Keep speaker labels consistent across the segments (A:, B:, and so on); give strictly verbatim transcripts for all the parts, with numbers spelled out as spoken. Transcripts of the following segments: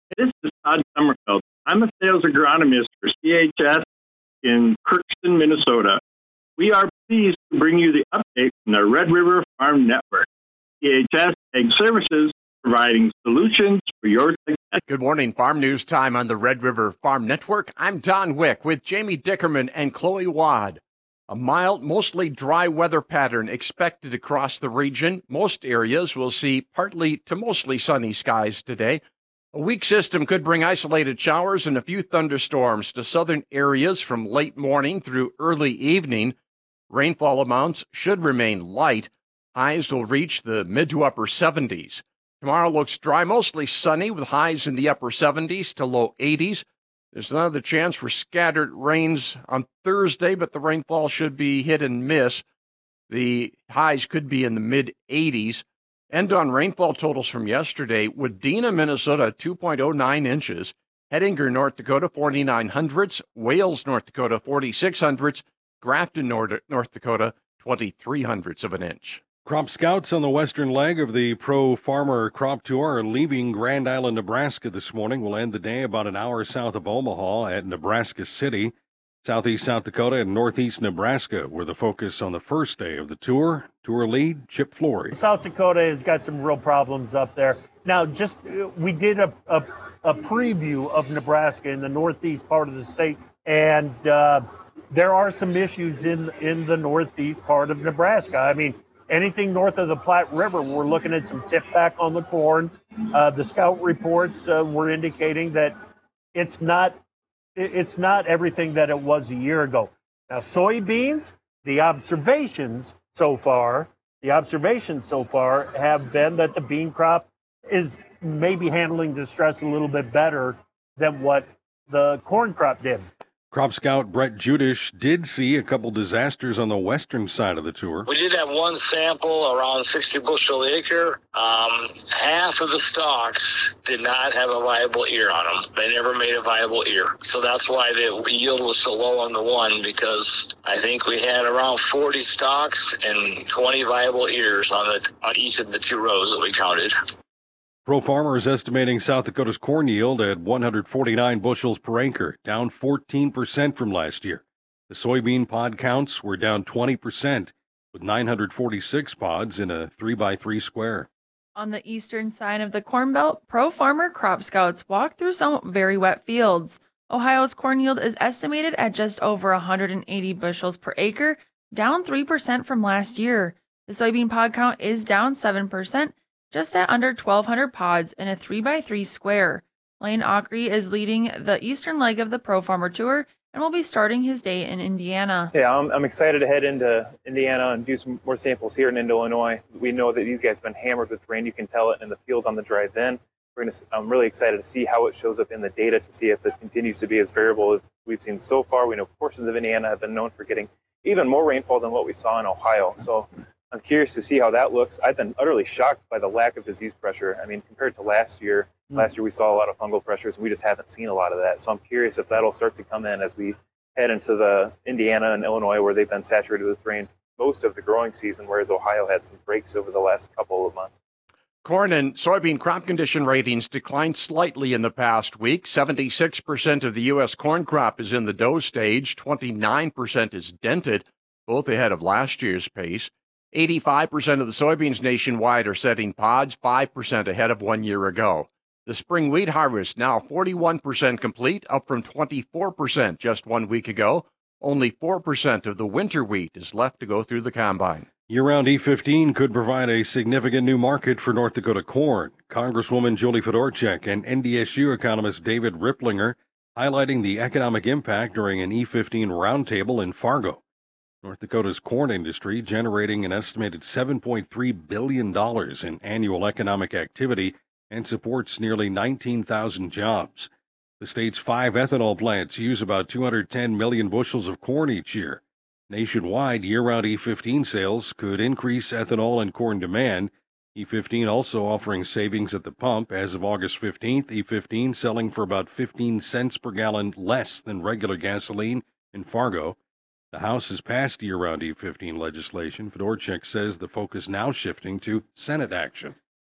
A: This is Todd Sommerfeld. I'm a sales agronomist for C H S in Crookston, Minnesota. We are pleased to bring you the update from the Red River Farm Network. C H S Ag Services, providing solutions for your success.
B: Good morning, Farm News Time on the Red River Farm Network. I'm Don Wick with Jamie Dickerman and Chloe Wad. A mild, mostly dry weather pattern expected across the region. Most areas will see partly to mostly sunny skies today. A weak system could bring isolated showers and a few thunderstorms to southern areas from late morning through early evening. Rainfall amounts should remain light. Highs will reach the mid to upper seventies. Tomorrow looks dry, mostly sunny with highs in the upper seventies to low eighties. There's another chance for scattered rains on Thursday, but the rainfall should be hit and miss. The highs could be in the mid eighties. End on rainfall totals from yesterday. Wadena, Minnesota, two point oh nine inches. Hettinger, North Dakota, forty-nine hundredths. Wales, North Dakota, forty-six hundredths. Grafton, North, North Dakota, twenty-three hundredths of an inch.
C: Crop scouts on the western leg of the Pro Farmer Crop Tour are leaving Grand Island, Nebraska this morning. Will end the day about an hour south of Omaha at Nebraska City. Southeast South Dakota and northeast Nebraska were the focus on the first day of the tour. Tour lead, Chip Flory.
D: South Dakota has got some real problems up there. Now, just we did a, a, a preview of Nebraska in the northeast part of the state, and uh, there are some issues in, in the northeast part of Nebraska. I mean, anything north of the Platte River, we're looking at some tip back on the corn. Uh, the scout reports uh, were indicating that it's not it's not everything that it was a year ago. Now, soybeans, the observations so far, the observations so far have been that the bean crop is maybe handling the stress a little bit better than what the corn crop did.
C: Crop scout Brett Judish did see a couple disasters on the western side of the tour.
E: We did have one sample around sixty bushel acre. Um, half of the stalks did not have a viable ear on them. They never made a viable ear. So that's why the yield was so low on the one, because I think we had around forty stalks and twenty viable ears on the on each of the two rows that we counted.
C: Pro Farmer is estimating South Dakota's corn yield at one hundred forty-nine bushels per acre, down fourteen percent from last year. The soybean pod counts were down twenty percent, with nine hundred forty-six pods in a three by three square.
F: On the eastern side of the Corn Belt, Pro Farmer crop scouts walked through some very wet fields. Ohio's corn yield is estimated at just over one hundred eighty bushels per acre, down three percent from last year. The soybean pod count is down seven percent, just at under twelve hundred pods in a three by three square. Lane Ockery is leading the eastern leg of the Pro Farmer Tour and will be starting his day in Indiana.
G: Yeah, I'm, I'm excited to head into Indiana and do some more samples here in Illinois. We know that these guys have been hammered with rain. You can tell it in the fields on the drive in. We're gonna, I'm really excited to see how it shows up in the data, to see if it continues to be as variable as we've seen so far. We know portions of Indiana have been known for getting even more rainfall than what we saw in Ohio. So I'm curious to see how that looks. I've been utterly shocked by the lack of disease pressure. I mean, compared to last year, mm. last year we saw a lot of fungal pressures, and we just haven't seen a lot of that. So I'm curious if that'll start to come in as we head into the Indiana and Illinois, where they've been saturated with rain most of the growing season, whereas Ohio had some breaks over the last couple of months.
B: Corn and soybean crop condition ratings declined slightly in the past week. seventy-six percent of the U S corn crop is in the dough stage. twenty-nine percent is dented, both ahead of last year's pace. eighty-five percent of the soybeans nationwide are setting pods, five percent ahead of one year ago. The spring wheat harvest now forty-one percent complete, up from twenty-four percent just one week ago. Only four percent of the winter wheat is left to go through the combine.
C: Year-round E fifteen could provide a significant new market for North Dakota corn. Congresswoman Julie Fedorchak and N D S U economist David Ripplinger highlighting the economic impact during an E fifteen roundtable in Fargo. North Dakota's corn industry generating an estimated seven point three billion dollars in annual economic activity and supports nearly nineteen thousand jobs. The state's five ethanol plants use about two hundred ten million bushels of corn each year. Nationwide, year-round E fifteen sales could increase ethanol and corn demand. E fifteen also offering savings at the pump. As of August fifteenth, E fifteen selling for about fifteen cents per gallon less than regular gasoline in Fargo. The House has passed year-round E fifteen legislation. Fedorchak says the focus now shifting to Senate action.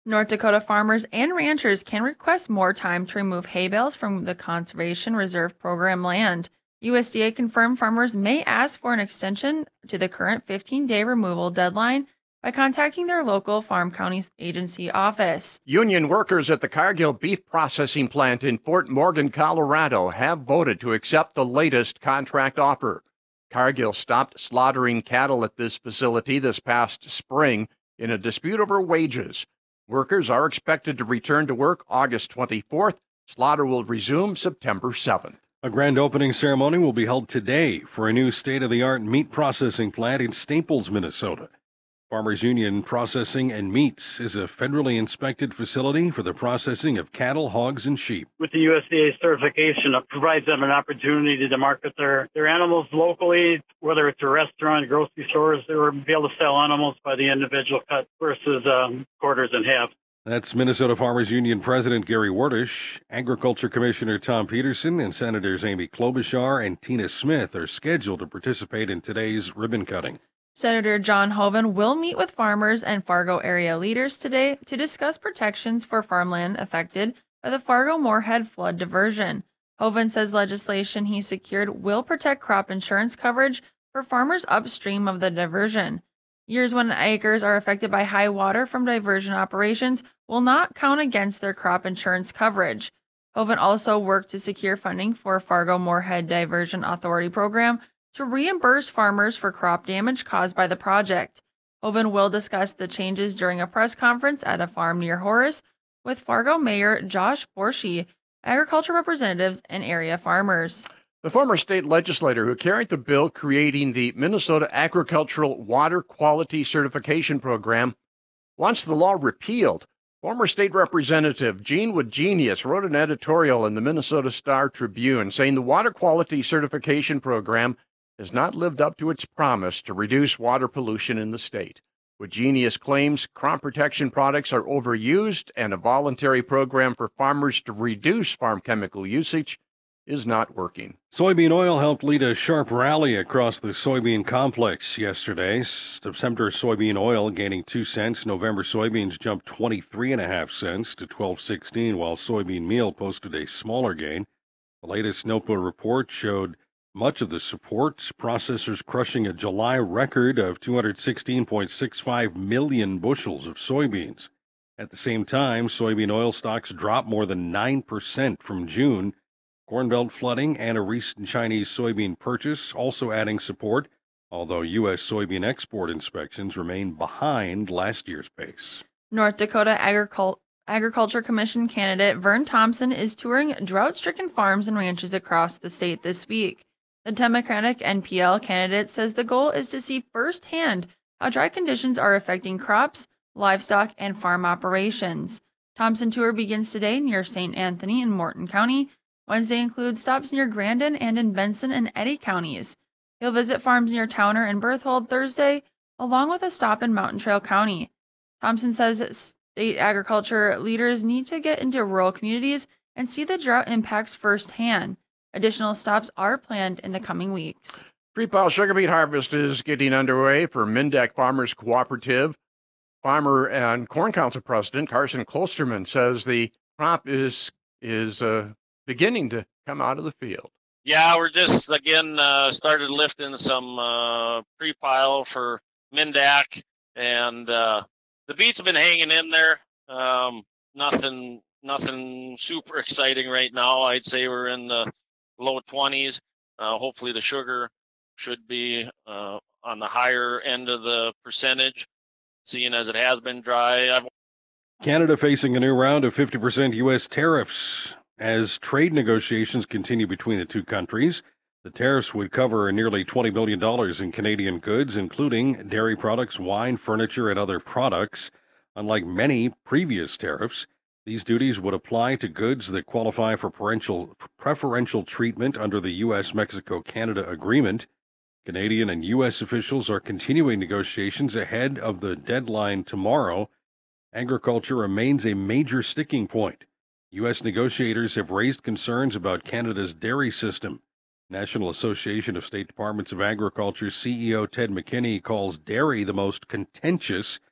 F: North Dakota farmers and ranchers can request more time to remove hay bales from the Conservation Reserve Program land. U S D A confirmed farmers may ask for an extension to the current fifteen-day removal deadline by contacting their local Farm County Agency office.
B: Union workers at the Cargill Beef Processing Plant in Fort Morgan, Colorado, have voted to accept the latest contract offer. Cargill stopped slaughtering cattle at this facility this past spring in a dispute over wages. Workers are expected to return to work August twenty-fourth. Slaughter will resume September seventh.
C: A grand opening ceremony will be held today for a new state-of-the-art meat processing plant in Staples, Minnesota. Farmers Union Processing and Meats is a federally inspected facility for the processing of cattle, hogs, and sheep.
H: With the U S D A certification, it provides them an opportunity to market their, their animals locally, whether it's a restaurant, grocery stores, or be able to sell animals by the individual cut versus um, quarters and halves.
C: That's Minnesota Farmers Union President Gary Wordish. Agriculture Commissioner Tom Peterson and Senators Amy Klobuchar and Tina Smith are scheduled to participate in today's ribbon cutting.
F: Senator John Hoeven will meet with farmers and Fargo area leaders today to discuss protections for farmland affected by the Fargo-Moorhead flood diversion. Hoeven says legislation he secured will protect crop insurance coverage for farmers upstream of the diversion. Years when acres are affected by high water from diversion operations will not count against their crop insurance coverage. Hoeven also worked to secure funding for Fargo-Moorhead Diversion Authority program to reimburse farmers for crop damage caused by the project. Hoeven will discuss the changes during a press conference at a farm near Horace with Fargo Mayor Josh Borshi, agriculture representatives, and area farmers.
B: The former state legislator who carried the bill creating the Minnesota Agricultural Water Quality Certification Program wants the law repealed. Former state representative Gene Woodgenius wrote an editorial in the Minnesota Star Tribune saying the Water Quality Certification Program has not lived up to its promise to reduce water pollution in the state. Woodgenius claims crop protection products are overused and a voluntary program for farmers to reduce farm chemical usage is not working.
C: Soybean oil helped lead a sharp rally across the soybean complex yesterday. September soybean oil gaining two cents. November soybeans jumped twenty-three and a half cents to twelve sixteen, while soybean meal posted a smaller gain. The latest NOPA report showed much of the support. Processors crushing a July record of two hundred sixteen point six five million bushels of soybeans. At the same time, soybean oil stocks dropped more than nine percent from June. Corn Belt flooding and a recent Chinese soybean purchase also adding support, although U S soybean export inspections remain behind last year's pace.
F: North Dakota Agricul- Agriculture Commission candidate Vern Thompson is touring drought-stricken farms and ranches across the state this week. The Democratic N P L candidate says the goal is to see firsthand how dry conditions are affecting crops, livestock, and farm operations. Thompson tour begins today near Saint Anthony in Morton County. Wednesday includes stops near Grandin and in Benson and Eddy counties. He'll visit farms near Towner and Berthold Thursday, along with a stop in Mountain Trail County. Thompson says state agriculture leaders need to get into rural communities and see the drought impacts firsthand. Additional stops are planned in the coming weeks.
B: Three-pile sugar beet harvest is getting underway for Mindak Farmers Cooperative. Farmer and Corn Council President Carson Klosterman says the crop is is uh, beginning to come out of the field.
I: Yeah, we're just, again, uh, started lifting some uh, pre-pile for Mindak, and uh, the beets have been hanging in there. Um, nothing, nothing super exciting right now. I'd say we're in the low twenties. Uh, hopefully the sugar should be uh, on the higher end of the percentage, seeing as it has been dry. I've...
C: Canada facing a new round of fifty percent U S tariffs. As trade negotiations continue between the two countries, the tariffs would cover nearly twenty billion dollars in Canadian goods, including dairy products, wine, furniture, and other products. Unlike many previous tariffs, these duties would apply to goods that qualify for preferential, preferential treatment under the U S Mexico Canada Agreement. Canadian and U S officials are continuing negotiations ahead of the deadline tomorrow. Agriculture remains a major sticking point. U S negotiators have raised concerns about Canada's dairy system. National Association of State Departments of Agriculture C E O Ted McKinney calls dairy the most contentious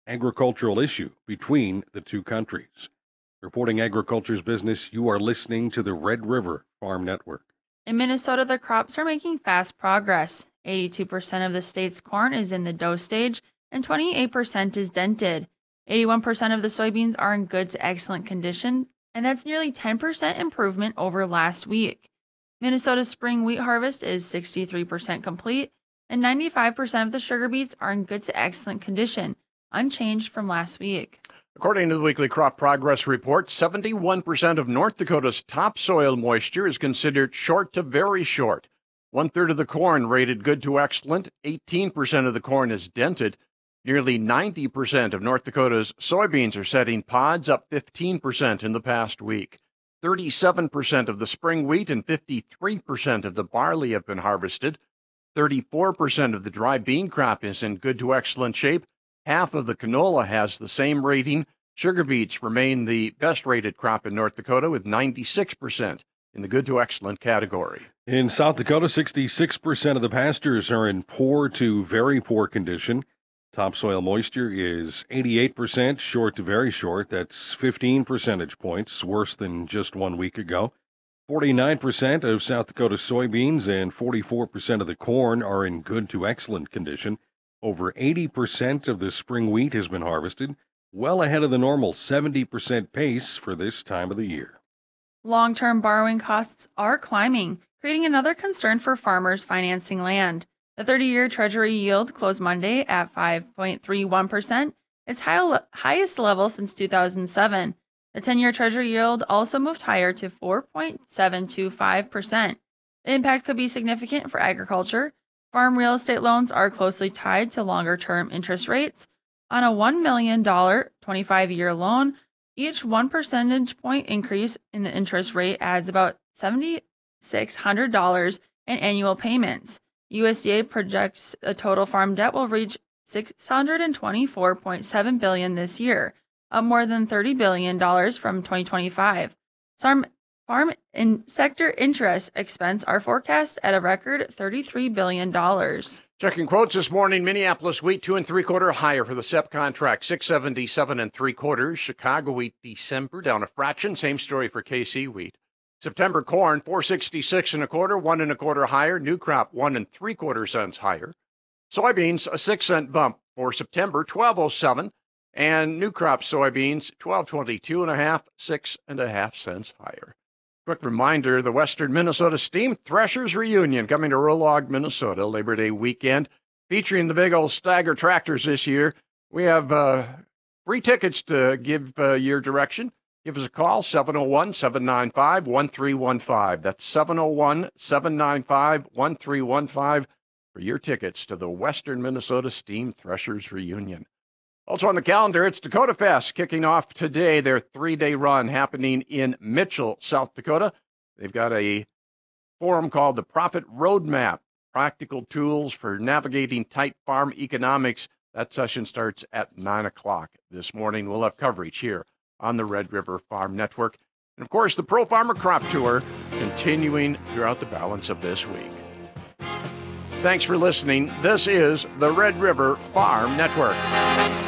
C: agricultural issue between the two countries. Reporting agriculture's business, you are listening to the Red River Farm Network.
F: In Minnesota, the crops are making fast progress. eighty-two percent of the state's corn is in the dough stage, and twenty-eight percent is dented. eighty-one percent of the soybeans are in good to excellent condition, and that's nearly ten percent improvement over last week. Minnesota's spring wheat harvest is sixty-three percent complete, and ninety-five percent of the sugar beets are in good to excellent condition, unchanged from last week.
B: According to the weekly crop progress report, seventy-one percent of North Dakota's topsoil moisture is considered short to very short. One-third of the corn rated good to excellent, eighteen percent of the corn is dented. Nearly ninety percent of North Dakota's soybeans are setting pods, up fifteen percent in the past week. thirty-seven percent of the spring wheat and fifty-three percent of the barley have been harvested. thirty-four percent of the dry bean crop is in good to excellent shape. Half of the canola has the same rating. Sugar beets remain the best-rated crop in North Dakota with ninety-six percent in the good to excellent category.
C: In South Dakota, sixty-six percent of the pastures are in poor to very poor condition. Topsoil moisture is eighty-eight percent, short to very short. That's fifteen percentage points, worse than just one week ago. forty-nine percent of South Dakota soybeans and forty-four percent of the corn are in good to excellent condition. Over eighty percent of the spring wheat has been harvested, well ahead of the normal seventy percent pace for this time of the year.
F: Long-term borrowing costs are climbing, creating another concern for farmers financing land. The thirty-year Treasury yield closed Monday at five point three one percent, its high, highest level since two thousand seven. The ten-year Treasury yield also moved higher to four point seven two five percent. The impact could be significant for agriculture. Farm real estate loans are closely tied to longer-term interest rates. On a one million dollars twenty-five-year loan, each one percentage point increase in the interest rate adds about seven thousand six hundred dollars in annual payments. U S D A projects a total farm debt will reach six hundred twenty-four point seven billion dollars this year, up more than thirty billion dollars from twenty twenty-five. Farm, farm and sector interest expense are forecast at a record thirty-three billion dollars.
B: Checking quotes this morning, Minneapolis wheat two and three quarter higher for the S E P contract, six seventy-seven and three quarters. Chicago wheat December down a fraction, same story for K C wheat. September corn four sixty-six and a quarter, one and a quarter higher. New crop one and three quarter cents higher. Soybeans a six cent bump for September, twelve oh seven, and new crop soybeans twelve twenty-two and a half, six and a half cents higher. Quick reminder, the Western Minnesota Steam Threshers Reunion coming to Rolog, Minnesota, Labor Day weekend, featuring the big old Stagger tractors this year. We have uh, free tickets to give uh, your direction. Give us a call, seven oh one, seven nine five, one three one five. That's seven oh one, seven nine five, one three one five for your tickets to the Western Minnesota Steam Threshers Reunion. Also on the calendar, it's Dakota Fest kicking off today, their three-day run happening in Mitchell, South Dakota. They've got a forum called the Profit Roadmap, Practical Tools for Navigating Tight Farm Economics. That session starts at nine o'clock this morning. We'll have coverage here on the Red River Farm Network. And, of course, the Pro Farmer Crop Tour continuing throughout the balance of this week. Thanks for listening. This is the Red River Farm Network.